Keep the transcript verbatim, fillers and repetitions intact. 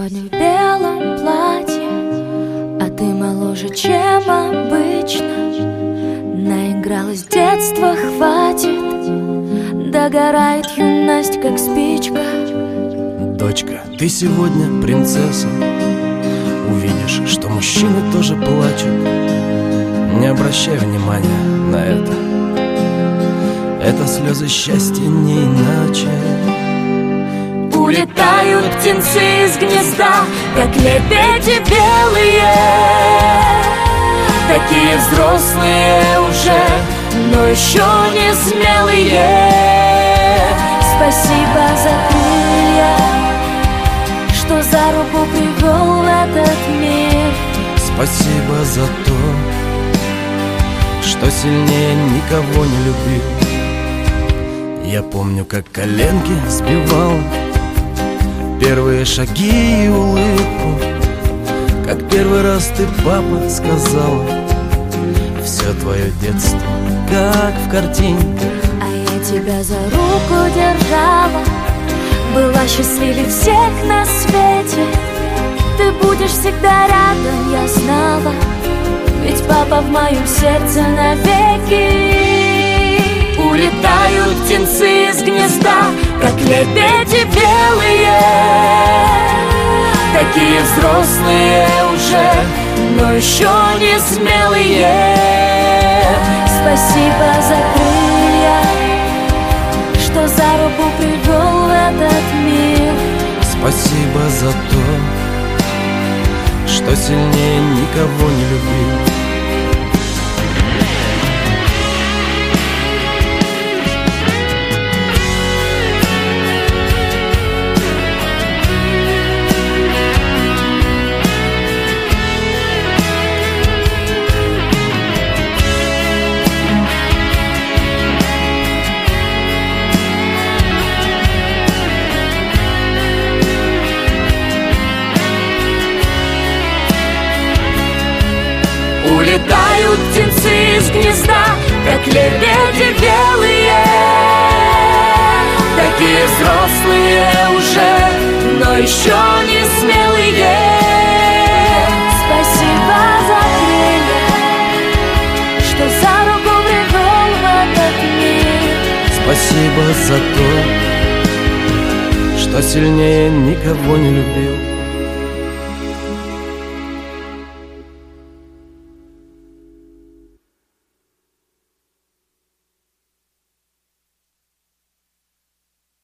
сегодня в белом платье, а ты моложе, чем обычно. Наигралась, детства хватит, догорает юность, как спичка. Дочка, ты сегодня принцесса, увидишь, что мужчины тоже плачут. Не обращай внимания на это, это слезы счастья, не иначе. Улетают птенцы из гнезда, как лебеди белые, такие взрослые уже, но еще не смелые. Спасибо за крылья, что за руку привел в этот мир. Спасибо за то, что сильнее никого не любил. Я помню, как коленки сбивал, первые шаги и улыбку, как первый раз ты, папа, сказал: все твое детство, как в картинке. А я тебя за руку держала, была счастливее всех на свете. Ты будешь всегда рядом, я знала, ведь папа в моем сердце навеки. Улетают птенцы из гнезда, как лебеди белые, такие взрослые уже, но еще не смелые. Спасибо за крылья, что за руку привел в этот мир. Спасибо за то, что сильнее никого не любил. Улетают птенцы из гнезда, как лебеди белые, такие взрослые уже, но еще не смелые. Спасибо за крылья, что за руку привел в этот мир. Спасибо за то, что сильнее никого не любил.